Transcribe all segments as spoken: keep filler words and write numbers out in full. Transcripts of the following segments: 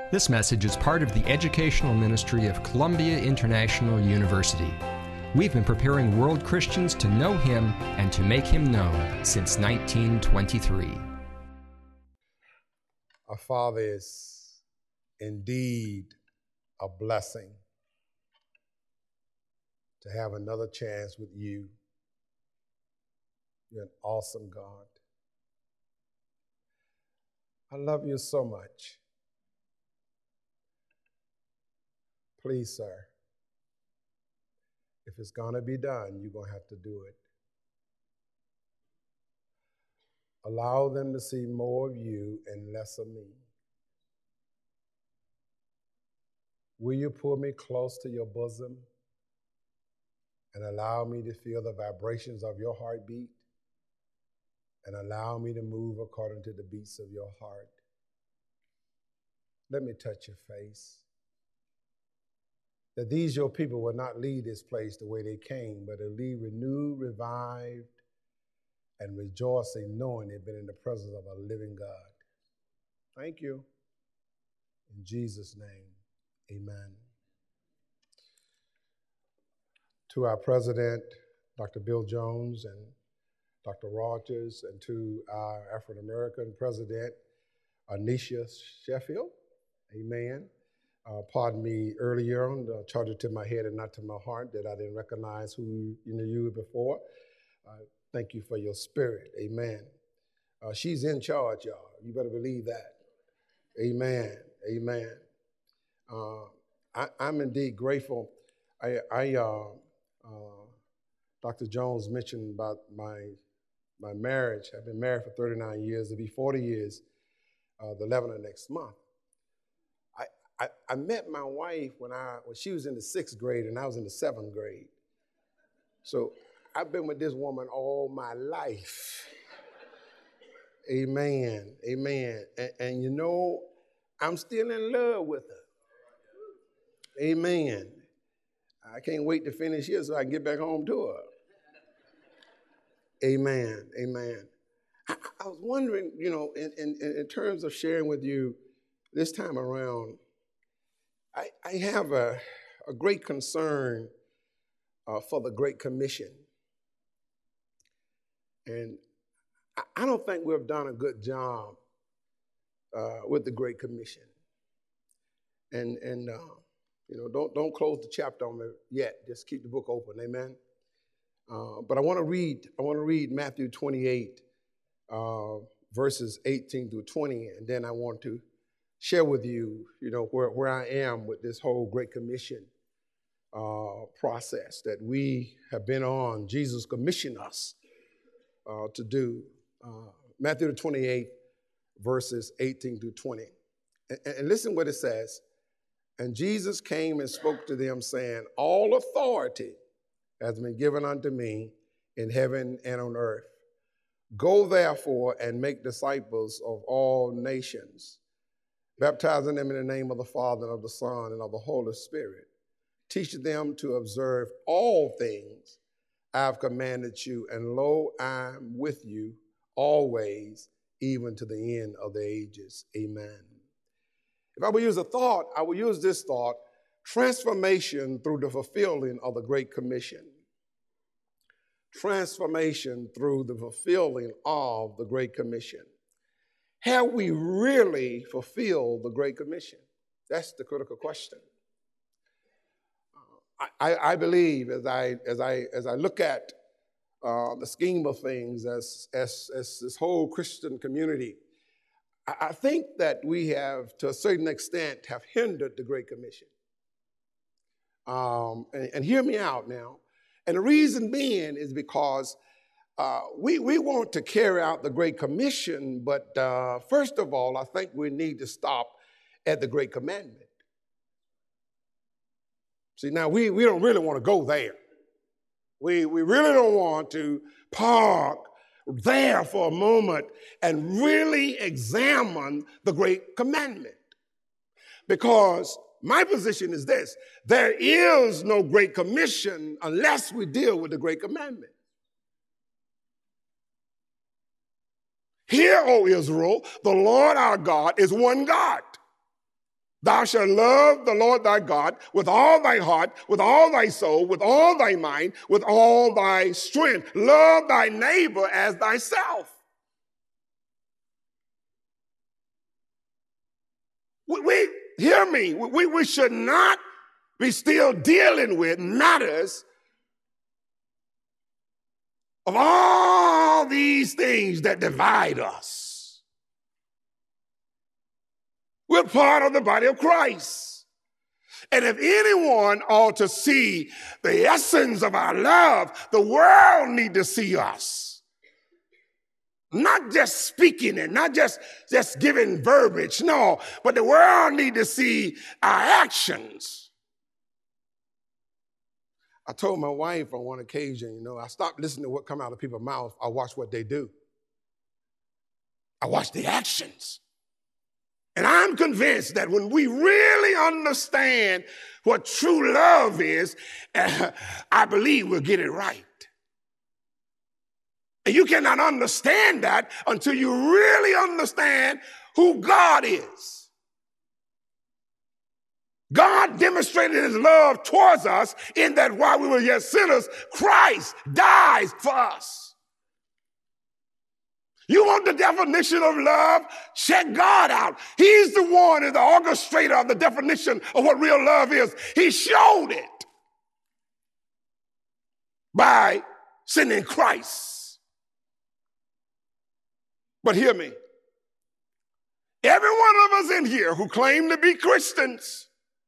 This message is part of the educational ministry of Columbia International University. We've been preparing world Christians to know Him and to make Him known since nineteen twenty-three. Our Father is indeed a blessing to have another chance with you. You're an awesome God. I love you so much. Please, sir, if it's going to be done, you're going to have to do it. Allow them to see more of you and less of me. Will you pull me close to your bosom and allow me to feel the vibrations of your heartbeat and allow me to move according to the beats of your heart? Let me touch your face. That these your people will not leave this place the way they came, but they'll leave renewed, revived, and rejoicing, knowing they've been in the presence of a living God. Thank you. In Jesus' name, amen. To our president, Doctor Bill Jones, and Doctor Rogers, and to our African-American president, Anisha Sheffield, amen. Uh, pardon me earlier on, uh, charged it to my head and not to my heart that I didn't recognize who you knew you before. Uh, thank you for your spirit, amen. Uh, she's in charge, y'all. You better believe that. Amen, amen. Uh, I, I'm indeed grateful. I, I uh, uh, Doctor Jones mentioned about my my marriage. I've been married for thirty-nine years. It'll be forty years uh, the eleventh of next month. I, I met my wife when I when she was in the sixth grade and I was in the seventh grade. So I've been with this woman all my life. Amen, amen. And, and you know, I'm still in love with her. Amen. I can't wait to finish here so I can get back home to her. Amen, amen. I, I was wondering, you know, in, in, in terms of sharing with you this time around, I, I have a, a great concern uh, for the Great Commission. And I, I don't think we've done a good job uh, with the Great Commission. And, and uh, you know, don't, don't close the chapter on it yet. Just keep the book open, amen? Uh, but I want to read, I want to read Matthew twenty-eight, uh, verses eighteen through twenty, and then I want to share with you, you know, where, where I am with this whole Great Commission uh, process that we have been on. Jesus commissioned us uh, to do. Uh, Matthew twenty-eight, verses eighteen through twenty. And, and listen what it says. And Jesus came and spoke to them, saying, all authority has been given unto me in heaven and on earth. Go therefore and make disciples of all nations, baptizing them in the name of the Father and of the Son and of the Holy Spirit, teaching them to observe all things I have commanded you, and lo, I am with you always, even to the end of the ages. Amen. If I would use a thought, I would use this thought: transformation through the fulfilling of the Great Commission. Transformation through the fulfilling of the Great Commission. Have we really fulfilled the Great Commission? That's the critical question. Uh, I, I believe, as I as I as I look at uh, the scheme of things, as as as this whole Christian community, I, I think that we have, to a certain extent, have hindered the Great Commission. Um, and, and hear me out now. And the reason being is because Uh, we, we want to carry out the Great Commission, but uh, first of all, I think we need to stop at the Great Commandment. See, now we, we don't really want to go there. We, we really don't want to park there for a moment and really examine the Great Commandment. Because my position is this: there is no Great Commission unless we deal with the Great Commandment. Hear, O Israel, the Lord our God is one God. Thou shalt love the Lord thy God with all thy heart, with all thy soul, with all thy mind, with all thy strength. Love thy neighbor as thyself. We, we hear me, we, we should not be still dealing with matters of all these things that divide us. We're part of the body of Christ. And if anyone ought to see the essence of our love, the world need to see us. Not just speaking it, not just, just giving verbiage, no, but the world need to see our actions. I told my wife on one occasion, you know, I stopped listening to what come out of people's mouths. I watch what they do. I watch the actions. And I'm convinced that when we really understand what true love is, uh, I believe we'll get it right. And you cannot understand that until you really understand who God is. God demonstrated his love towards us in that while we were yet sinners, Christ dies for us. You want the definition of love? Check God out. He's the one who's the orchestrator of the definition of what real love is. He showed it by sending Christ. But hear me. Every one of us in here who claim to be Christians,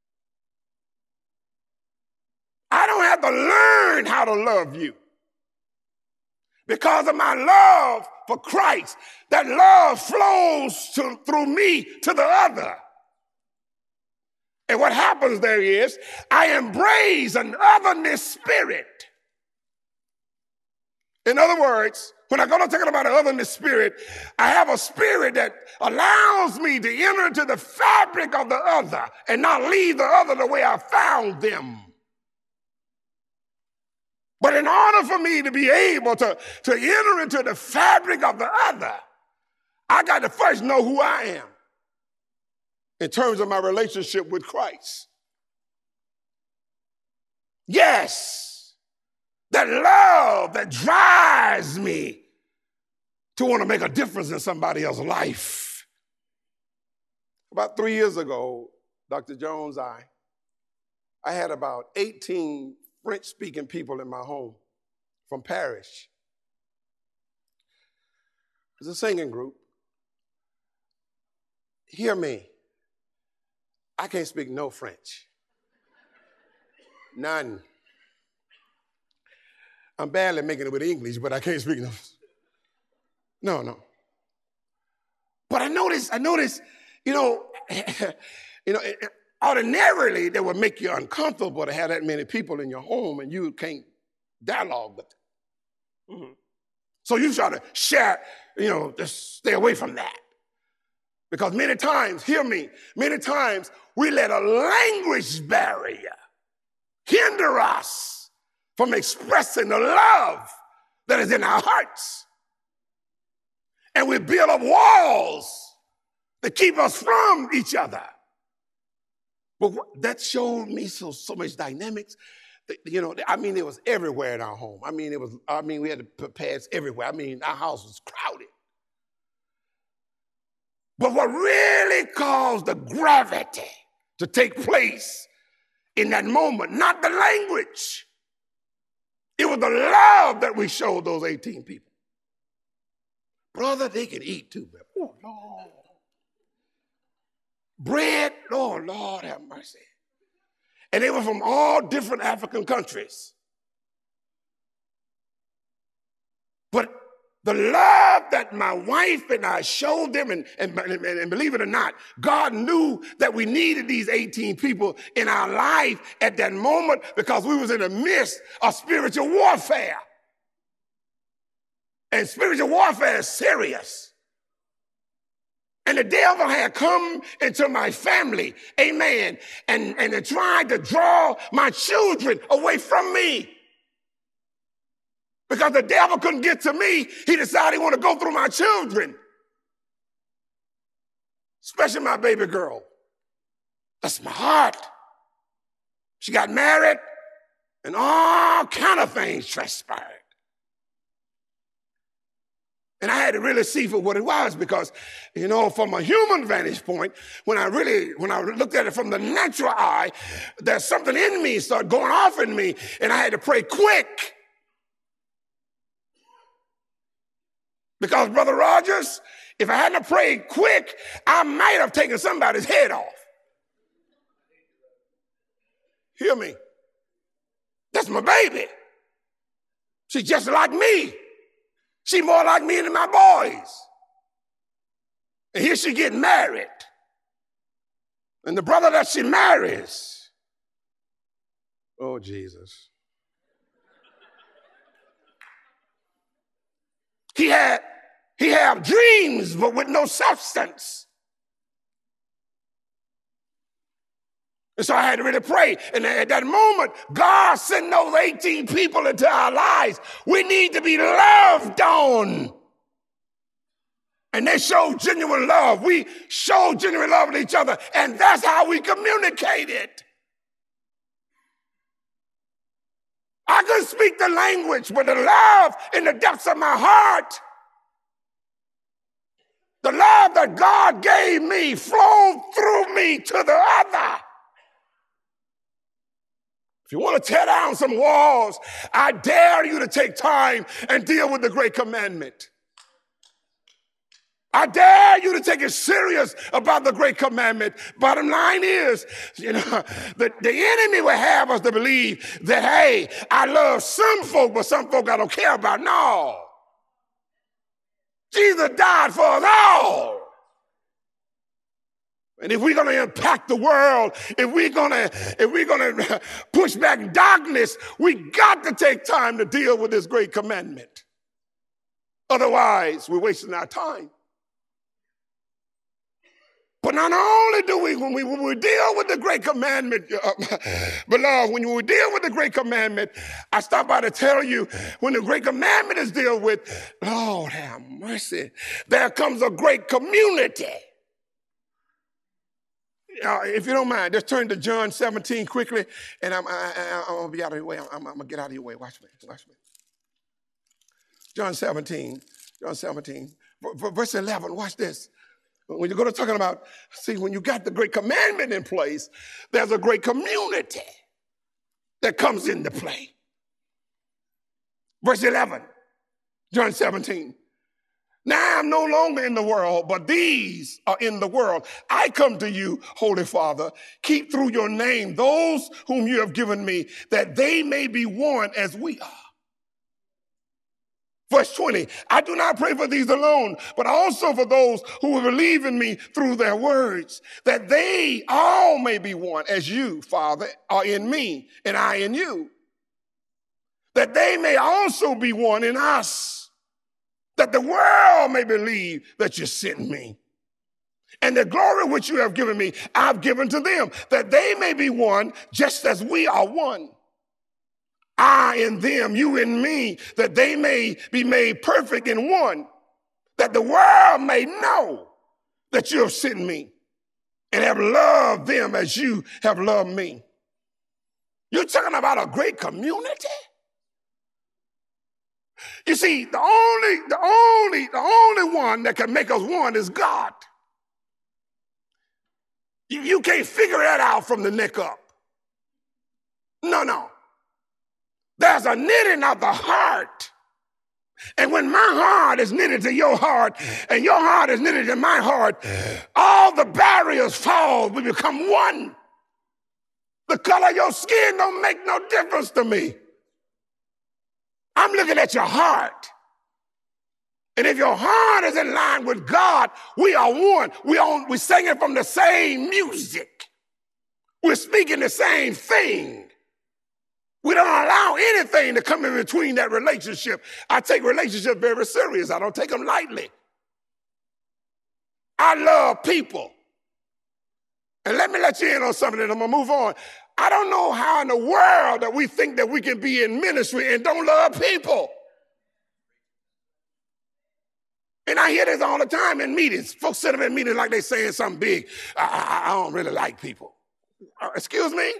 I don't have to learn how to love you. Because of my love for Christ, that love flows to, through me to the other. And what happens there is, I embrace an otherness spirit. In other words, when I go to talk about an otherness spirit, I have a spirit that allows me to enter into the fabric of the other and not leave the other the way I found them. But in order for me to be able to, to enter into the fabric of the other, I got to first know who I am in terms of my relationship with Christ. Yes, that love that drives me to want to make a difference in somebody else's life. About three years ago, Doctor Jones, I, I had about eighteen French-speaking people in my home from Paris. It's a singing group. Hear me. I can't speak no French. None. I'm barely making it with English, but I can't speak no. No, no. But I noticed, I noticed, you know, you know, it, ordinarily, that would make you uncomfortable to have that many people in your home and you can't dialogue with them. Mm-hmm. So you try to share, you know, just stay away from that. Because many times, hear me, many times we let a language barrier hinder us from expressing the love that is in our hearts. And we build up walls that keep us from each other. But that showed me so, so much dynamics. That, you know, I mean, it was everywhere in our home. I mean, it was, I mean, we had to put pads everywhere. I mean, our house was crowded. But what really caused the gravity to take place in that moment, not the language, it was the love that we showed those eighteen people. Brother, they can eat too, but oh, Lord. Bread, oh, Lord have mercy. And they were from all different African countries. But the love that my wife and I showed them, and, and, and, and believe it or not, God knew that we needed these eighteen people in our life at that moment because we was in the midst of spiritual warfare. And spiritual warfare is serious. And the devil had come into my family, amen, and, and it tried to draw my children away from me. Because the devil couldn't get to me, he decided he wanted to go through my children, especially my baby girl. That's my heart. She got married, and all kind of things transpired. And I had to really see for what it was because, you know, from a human vantage point, when I really, when I looked at it from the natural eye, there's something in me started going off in me, and I had to pray quick. Because, Brother Rogers, if I hadn't prayed quick, I might have taken somebody's head off. Hear me? That's my baby. She's just like me. She's more like me than my boys. And here she getting married. And the brother that she marries, oh, Jesus. He had, he had dreams, but with no substance. And so I had to really pray. And at that moment, God sent those eighteen people into our lives. We need to be loved on. And they showed genuine love. We showed genuine love to each other. And that's how we communicated. I couldn't speak the language, but the love in the depths of my heart, the love that God gave me flowed through me to the other. If you want to tear down some walls, I dare you to take time and deal with the great commandment. I dare you to take it serious about the great commandment. Bottom line is, you know, the, the enemy will have us to believe that, hey, I love some folk, but some folk I don't care about. No. Jesus died for us all. And if we're going to impact the world, if we're going to, if we're going to push back darkness, we got to take time to deal with this great commandment. Otherwise, we're wasting our time. But not only do we, when we, when we deal with the great commandment, uh, beloved, when we deal with the great commandment, I stop by to tell you, when the great commandment is dealt with, Lord have mercy, there comes a great community. Uh, if you don't mind, just turn to John seventeen quickly, and I'm, I, I, I'm going to be out of your way. I'm, I'm going to get out of your way. Watch me. Watch me. John seventeen. John seventeen. Verse eleven. Watch this. When you're going to talking about, see, when you got the great commandment in place, there's a great community that comes into play. Verse eleven. John seventeen. Now I'm no longer in the world, but these are in the world. I come to you, Holy Father, keep through your name those whom you have given me, that they may be one as we are. Verse twenty, I do not pray for these alone, but also for those who will believe in me through their words, that they all may be one as you, Father, are in me and I in you, that they may also be one in us, that the world may believe that you sent me. And the glory which you have given me, I've given to them, that they may be one just as we are one. I in them, you in me, that they may be made perfect in one, that the world may know that you have sent me and have loved them as you have loved me. You're talking about a great community? You see, the only, the only, the only one that can make us one is God. You, you can't figure that out from the neck up. No, no. There's a knitting of the heart. And when my heart is knitted to your heart and your heart is knitted to my heart, all the barriers fall. We become one. The color of your skin don't make no difference to me. I'm looking at your heart. And if your heart is in line with God, we are one. We are, we're singing from the same music. We're speaking the same thing. We don't allow anything to come in between that relationship. I take relationships very serious. I don't take them lightly. I love people. And let me let you in on something, and I'm going to move on. I don't know how in the world that we think that we can be in ministry and don't love people. And I hear this all the time in meetings. Folks sit up in meetings like they saying something big. I, I, I don't really like people. Uh, excuse me?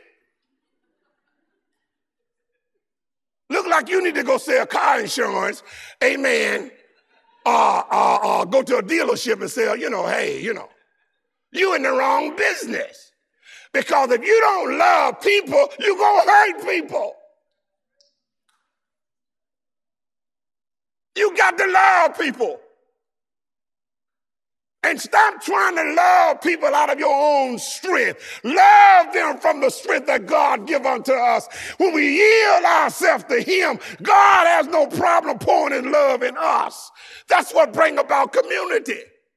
Look like you need to go sell car insurance, amen, or uh, uh, uh, go to a dealership and sell, you know, hey, you know, you in the wrong business. Because if you don't love people, you're going to hurt people. You got to love people. And stop trying to love people out of your own strength. Love them from the strength that God give unto us. When we yield ourselves to him, God has no problem pouring his love in us. That's what brings about community.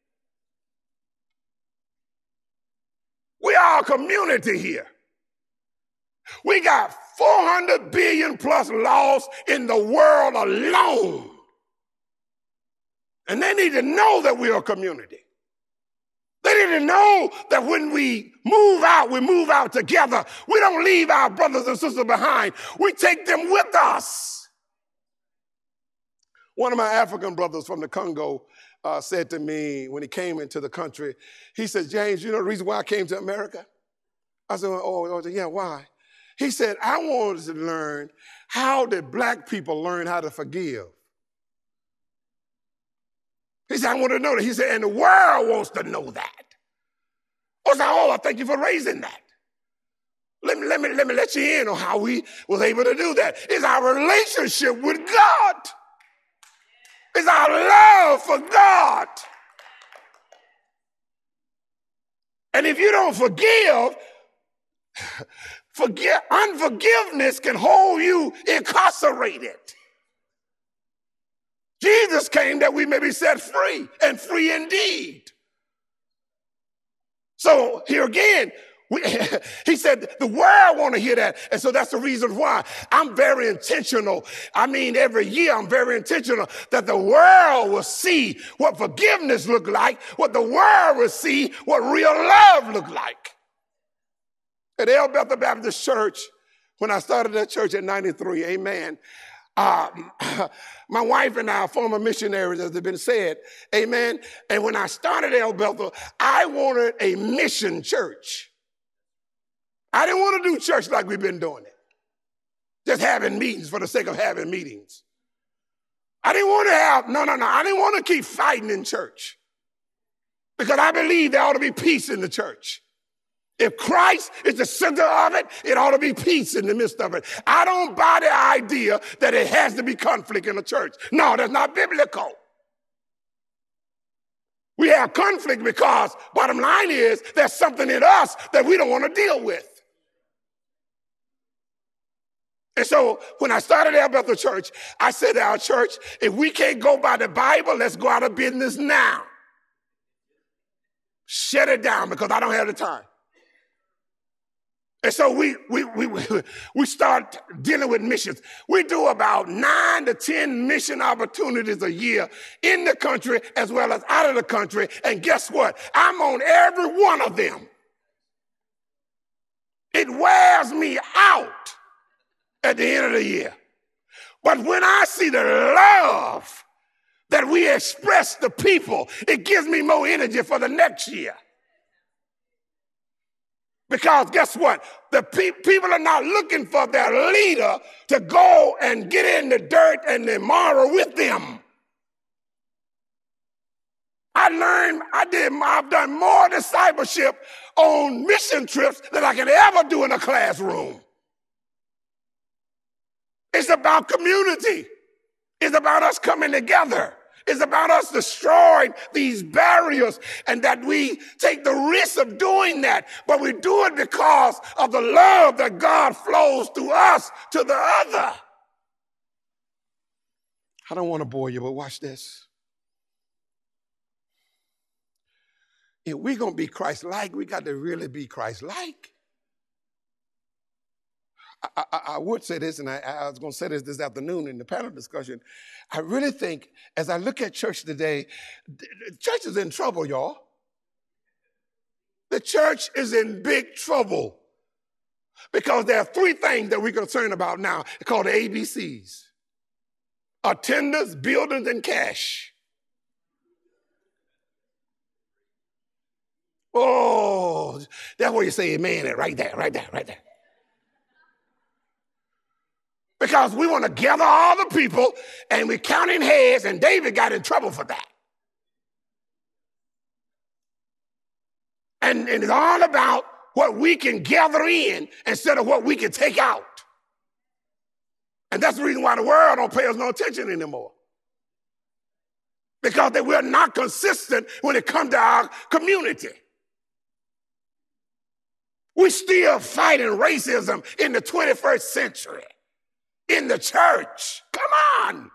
We are a community here. We got four hundred billion plus lost in the world alone. And they need to know that we're a community. They need to know that when we move out, we move out together. We don't leave our brothers and sisters behind. We take them with us. One of my African brothers from the Congo uh, said to me when he came into the country, he said, James, you know the reason why I came to America? I said, oh, oh yeah, why? He said, I wanted to learn how did black people learn how to forgive. He said, I want to know that. He said, and the world wants to know that. I said, oh, I thank you for raising that. Let me, let me, let me let you in on how we was able to do that. It's our relationship with God. It's our love for God. And if you don't forgive, forgive, unforgiveness can hold you incarcerated. Jesus came that we may be set free, and free indeed. So here again, we, he said the world want to hear that. And so that's the reason why I'm very intentional. I mean, every year I'm very intentional that the world will see what forgiveness look like, what the world will see what real love look like. At El Bethel Baptist Church, when I started that church in ninety-three, amen, Uh, my wife and I are former missionaries, as has been said, amen. And when I started El Bethel, I wanted a mission church. I didn't want to do church like we've been doing it, just having meetings for the sake of having meetings. I didn't want to have, no, no, no, I didn't want to keep fighting in church because I believe there ought to be peace in the church. If Christ is the center of it, it ought to be peace in the midst of it. I don't buy the idea that it has to be conflict in the church. No, that's not biblical. We have conflict because, bottom line is, there's something in us that we don't want to deal with. And so when I started El Bethel Church, I said to our church, if we can't go by the Bible, let's go out of business now. Shut it down because I don't have the time. And so we, we, we, we start dealing with missions. We do about nine to ten mission opportunities a year in the country as well as out of the country. And guess what? I'm on every one of them. It wears me out at the end of the year. But when I see the love that we express to people, it gives me more energy for the next year. Because guess what? The pe- people are not looking for their leader to go and get in the dirt and the mire with them. I learned, I did, I've done more discipleship on mission trips than I can ever do in a classroom. It's about community. It's about us coming together. It's about us destroying these barriers and that we take the risk of doing that. But we do it because of the love that God flows through us to the other. I don't want to bore you, but watch this. If we're going to be Christ-like, we got to really be Christ-like. I, I, I would say this, and I, I was going to say this this afternoon in the panel discussion. I really think, as I look at church today, the church is in trouble, y'all. The church is in big trouble because there are three things that we're concerned about now. It's called the A B Cs. Attendance, buildings, and cash. Oh, that's where you say amen at, right there, right there, right there. Because we want to gather all the people and we're counting heads, and David got in trouble for that. And, and it's all about what we can gather in instead of what we can take out. And that's the reason why the world don't pay us no attention anymore. Because they, we're not consistent when it comes to our community. We're still fighting racism in the twenty-first century. In the church. Come on.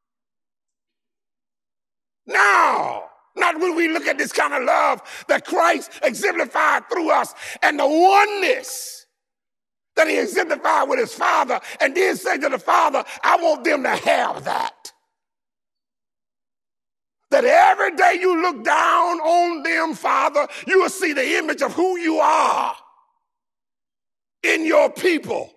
No. Not when we look at this kind of love that Christ exemplified through us and the oneness that he exemplified with his Father, and then say to the Father, I want them to have that. That every day you look down on them, Father, you will see the image of who you are in your people.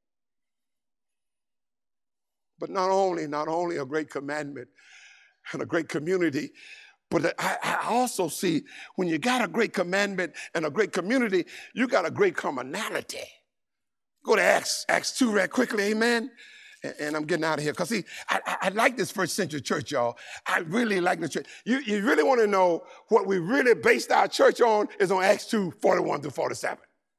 But not only, not only a great commandment and a great community, but I, I also see when you got a great commandment and a great community, you got a great commonality. Go to Acts, Acts two right quickly, amen? And, and I'm getting out of here. Because see, I, I, I like this first century church, y'all. I really like the church. You, you really want to know what we really based our church on is on Acts two, forty-one through forty-seven.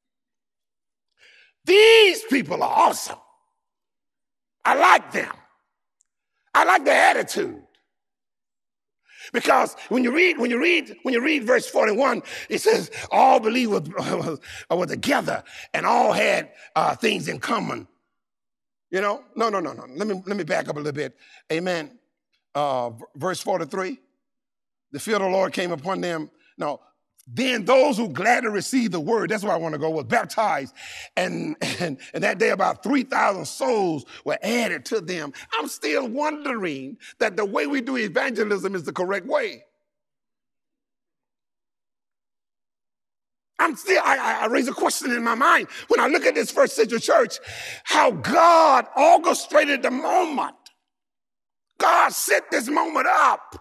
These people are awesome. I like them. I like their attitude. Because when you read, when you read, when you read verse forty-one, it says all believers were, were together and all had uh, things in common. You know, no, no, no, no. Let me let me back up a little bit. Amen. Uh, verse forty-three, the fear of the Lord came upon them. Now, then those who gladly received the word, that's where I want to go, was baptized. And, and, and that day about three thousand souls were added to them. I'm still wondering that the way we do evangelism is the correct way. I'm still, I, I raise a question in my mind when I look at this first century church, how God orchestrated the moment. God set this moment up.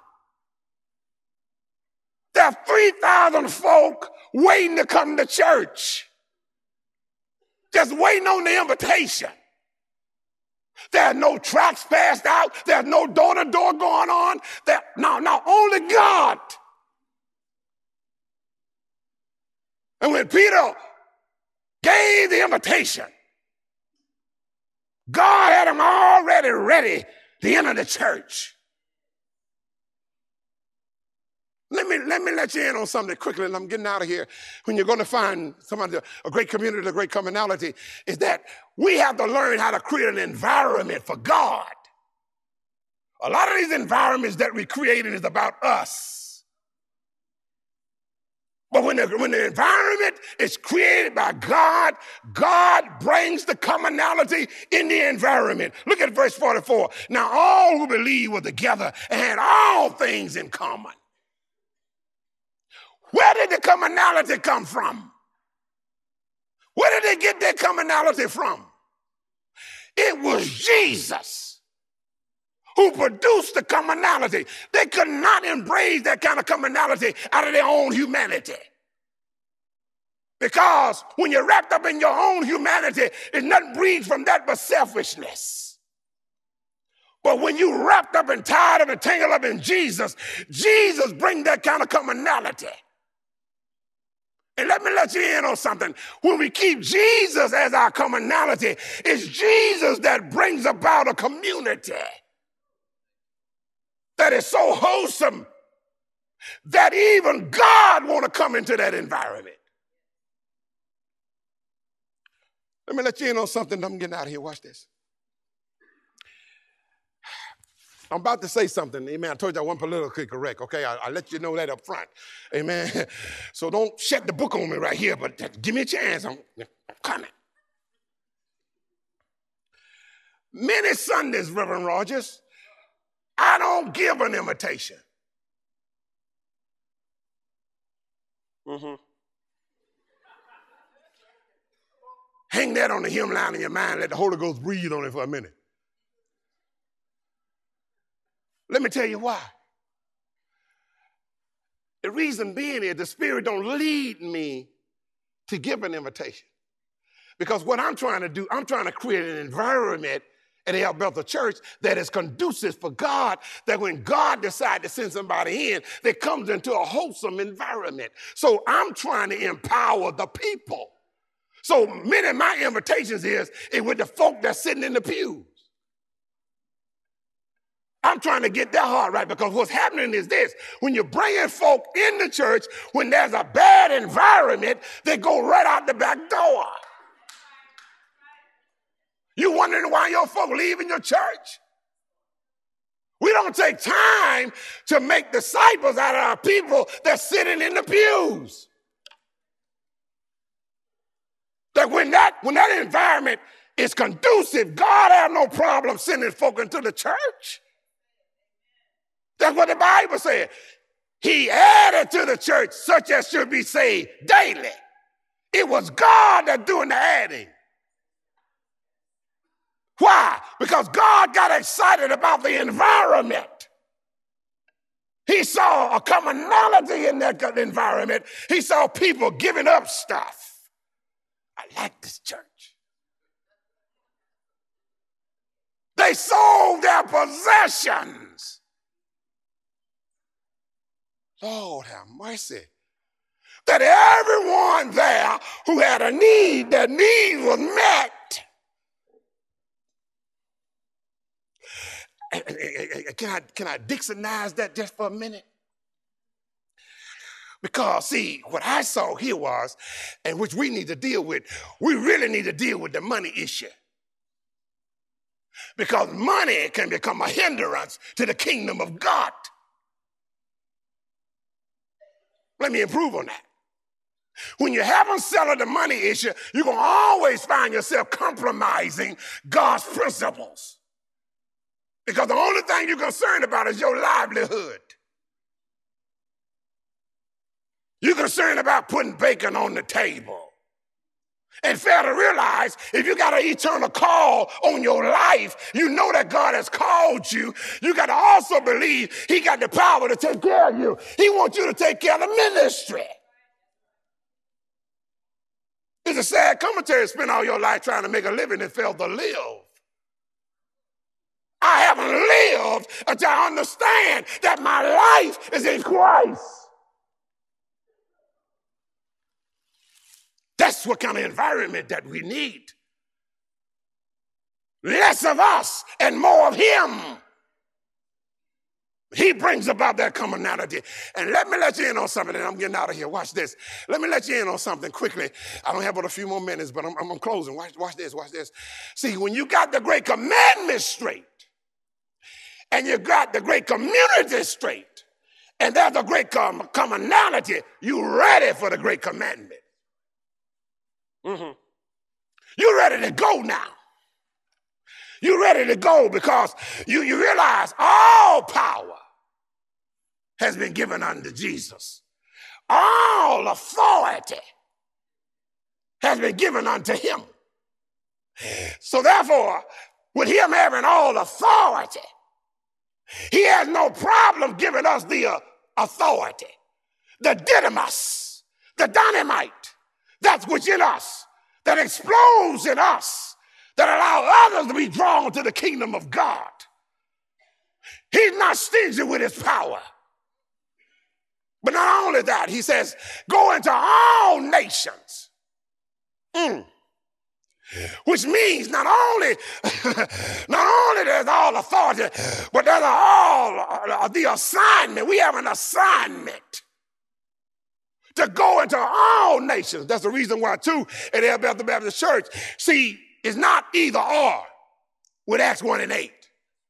There are three thousand folk waiting to come to church. Just waiting on the invitation. There's no tracts passed out. There's no door-to-door going on. There, no, no, only God. And when Peter gave the invitation, God had him already ready to enter the church. Let me, let me let you in on something quickly, and I'm getting out of here. When you're going to find somebody, a great community, a great commonality, is that we have to learn how to create an environment for God. A lot of these environments that we created is about us. But when the, when the environment is created by God, God brings the commonality in the environment. Look at verse forty-four. Now all who believe were together and had all things in common. Where did the commonality come from? Where did they get their commonality from? It was Jesus who produced the commonality. They could not embrace that kind of commonality out of their own humanity. Because when you're wrapped up in your own humanity, it's nothing breeds from that but selfishness. But when you're wrapped up and tied up and tangled up in Jesus, Jesus brings that kind of commonality. And let me let you in on something. When we keep Jesus as our commonality, it's Jesus that brings about a community that is so wholesome that even God want to come into that environment. Let me let you in on something. I'm getting out of here. Watch this. I'm about to say something, amen. I told you I wasn't politically correct, okay? I, I let you know that up front, amen. So don't shut the book on me right here, but give me a chance. I'm, I'm coming. Many Sundays, Reverend Rogers, I don't give an invitation. Mm-hmm. Hang that on the hymnline in your mind. Let the Holy Ghost breathe on it for a minute. Let me tell you why. The reason being is the Spirit don't lead me to give an invitation. Because what I'm trying to do, I'm trying to create an environment at El Bethel Church that is conducive for God, that when God decides to send somebody in, that comes into a wholesome environment. So I'm trying to empower the people. So many of my invitations is, is with the folk that's sitting in the pews. I'm trying to get their heart right, because what's happening is this. When you're bringing folk in the church, when there's a bad environment, they go right out the back door. You wondering why your folk leaving your church? We don't take time to make disciples out of our people that's sitting in the pews. That when that, when that environment is conducive, God have no problem sending folk into the church. That's what the Bible said. He added to the church such as should be saved daily. It was God that doing the adding. Why? Because God got excited about the environment. He saw a commonality in that environment. He saw people giving up stuff. I like this church. They sold their possessions. Lord have mercy. That everyone there who had a need, their need was met. Can I, can I Dixonize that just for a minute? Because, see, what I saw here was, and which we need to deal with, we really need to deal with the money issue. Because money can become a hindrance to the kingdom of God. Let me improve on that. When you haven't settled the money issue, you're going to always find yourself compromising God's principles. Because the only thing you're concerned about is your livelihood. You're concerned about putting bacon on the table. And fail to realize, if you got an eternal call on your life, you know that God has called you. You got to also believe he got the power to take care of you. He wants you to take care of the ministry. It's a sad commentary to spend all your life trying to make a living and fail to live. I haven't lived until I understand that my life is in Christ. That's what kind of environment that we need. Less of us and more of him. He brings about that commonality. And let me let you in on something, and I'm getting out of here. Watch this. Let me let you in on something quickly. I don't have but a few more minutes, but I'm, I'm closing. Watch, watch this, watch this. See, when you got the great commandment straight, and you got the great community straight, and there's a great com- commonality, you ready for the great commandment. Mm-hmm. You're ready to go now. You're ready to go because you, you realize all power has been given unto Jesus. All authority has been given unto him. So therefore, with him having all authority, he has no problem giving us the uh, authority, the dynamis, the dynamite that's within us, that explodes in us, that allow others to be drawn to the kingdom of God. He's not stingy with his power. But not only that, he says, go into all nations. Mm. Which means not only, not only there's all authority, but there's all uh, the assignment. We have an assignment to go into all nations. That's the reason why, too, at El Bethel Baptist Church, see, it's not either or with Acts one and eight.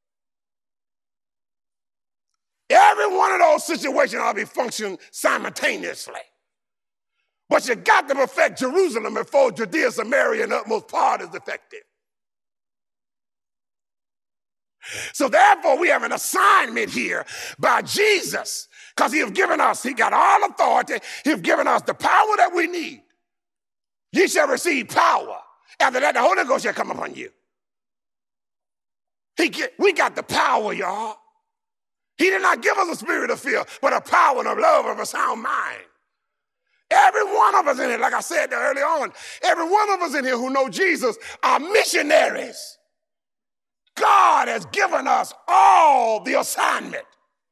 Every one of those situations ought to be functioning simultaneously. But you got to perfect Jerusalem before Judea, Samaria, and the utmost part is effective. So therefore, we have an assignment here by Jesus, because he has given us, he got all authority, he has given us the power that we need. You shall receive power. After that, the Holy Ghost shall come upon you. He get, we got the power, y'all. He did not give us a spirit of fear, but a power and of love of a sound mind. Every one of us in here, like I said earlier on, every one of us in here who know Jesus are missionaries. God has given us all the assignment.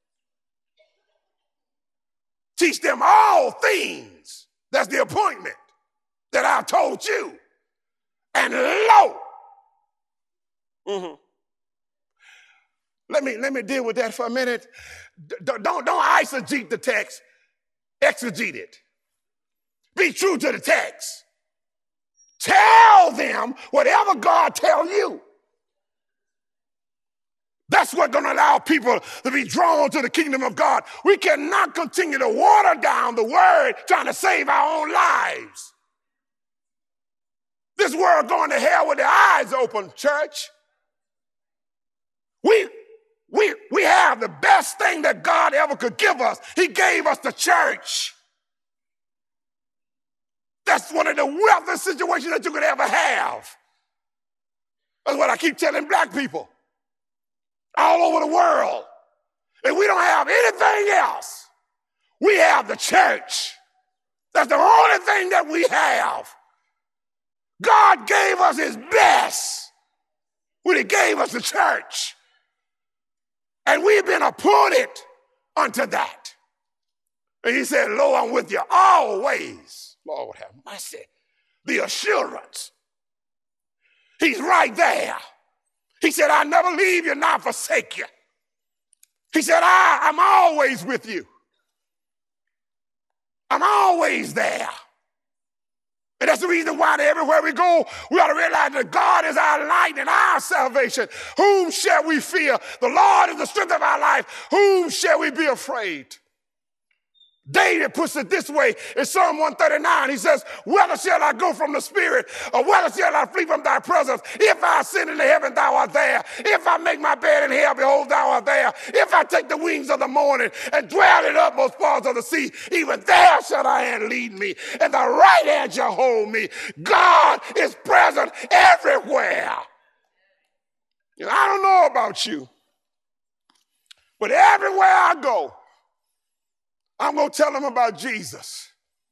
Teach them all things. That's the appointment that I've told you. And lo, mm-hmm. let me let me deal with that for a minute. D- don't don't eisegete the text, exegete it. Be true to the text. Tell them whatever God tells you. That's what's going to allow people to be drawn to the kingdom of God. We cannot continue to water down the word trying to save our own lives. This world going to hell with their eyes open, church. We, we, we have the best thing that God ever could give us. He gave us the church. That's one of the wealthiest situations that you could ever have. That's what I keep telling black people all over the world. If we don't have anything else, we have the church. That's the only thing that we have. God gave us his best when he gave us the church. And we've been appointed unto that. And he said, Lo, I'm with you always. Lord have mercy. The assurance. He's right there. He said, I'll never leave you, nor forsake you. He said, I, I'm always with you. I'm always there. And that's the reason why everywhere we go, we ought to realize that God is our light and our salvation. Whom shall we fear? The Lord is the strength of our life. Whom shall we be afraid? David puts it this way in Psalm one thirty-nine. He says, whether shall I go from the Spirit, or whether shall I flee from thy presence? If I ascend into heaven, thou art there. If I make my bed in hell, behold, thou art there. If I take the wings of the morning and dwell in the utmost parts of the sea, even there shall thy hand lead me, and thy right hand shall hold me. God is present everywhere. You know, I don't know about you, but everywhere I go, I'm going to tell them about Jesus.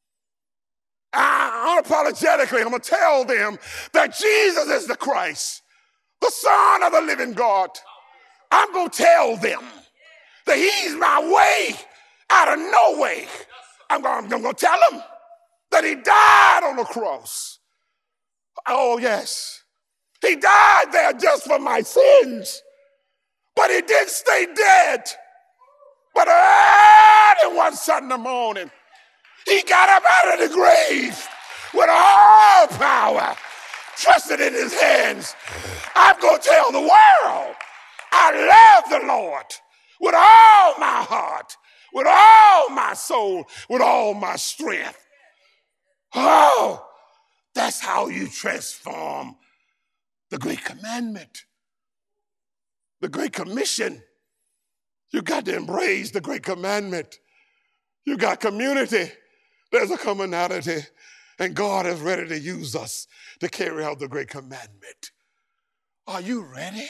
I, unapologetically, I'm going to tell them that Jesus is the Christ, the Son of the living God. I'm going to tell them that he's my way out of no way. I'm going, I'm going to tell them that he died on the cross. Oh, yes. He died there just for my sins, but he didn't stay dead. But early one Sunday morning, he got up out of the grave with all power, trusted in his hands. I'm going to tell the world, I love the Lord with all my heart, with all my soul, with all my strength. Oh, that's how you transform the Great Commandment, the Great Commission. You got to embrace the Great Commandment. You got community. There's a commonality. And God is ready to use us to carry out the Great Commandment. Are you ready?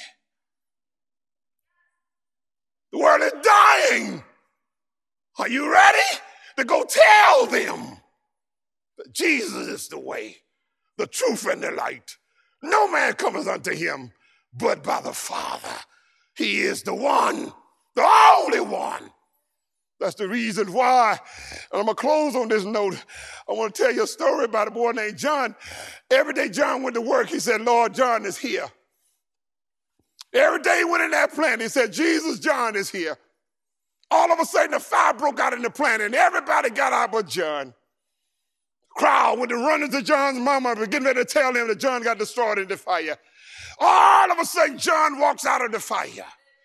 The world is dying. Are you ready to go tell them that Jesus is the way, the truth, and the light? No man cometh unto him but by the Father. He is the one. The only one. That's the reason why. And I'm going to close on this note. I want to tell you a story about a boy named John. Every day John went to work, he said, Lord, John is here. Every day he went in that plant, he said, Jesus, John is here. All of a sudden, the fire broke out in the plant, and everybody got out but John. The crowd went to run into John's mama and getting ready to tell him that John got destroyed in the fire. All of a sudden, John walks out of the fire.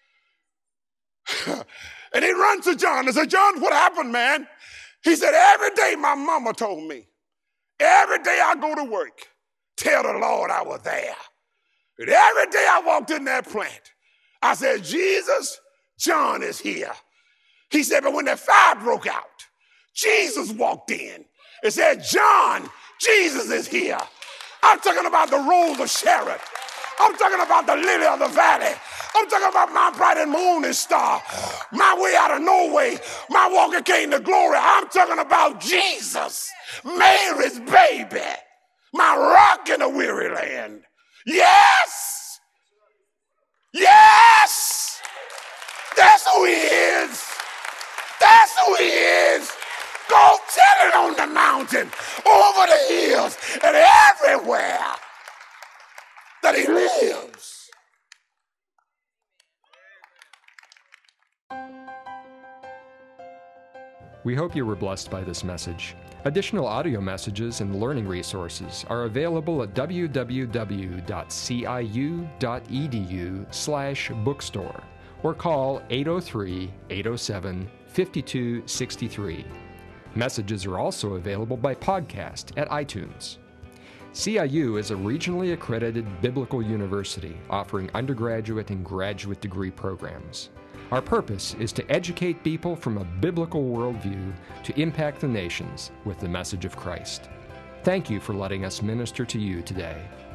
And he runs to John and said, John, what happened, man? He said, every day my mama told me, every day I go to work, tell the Lord I was there. And every day I walked in that plant, I said, Jesus, John is here. He said, but when the fire broke out, Jesus walked in and said, John, Jesus is here. I'm talking about the rose of Sharon. I'm talking about the lily of the valley. I'm talking about my bright and morning star, my way out of no way, my walking king to glory. I'm talking about Jesus, Mary's baby, my rock in a weary land. Yes! Yes! That's who he is. That's who he is. Go tell it on the mountain, over the hills, and everywhere that he lives. We hope you were blessed by this message. Additional audio messages and learning resources are available at w w w dot c i u dot e d u slash bookstore or call eight oh three, eight oh seven, five two six three. Messages are also available by podcast at iTunes. C I U is a regionally accredited biblical university offering undergraduate and graduate degree programs. Our purpose is to educate people from a biblical worldview to impact the nations with the message of Christ. Thank you for letting us minister to you today.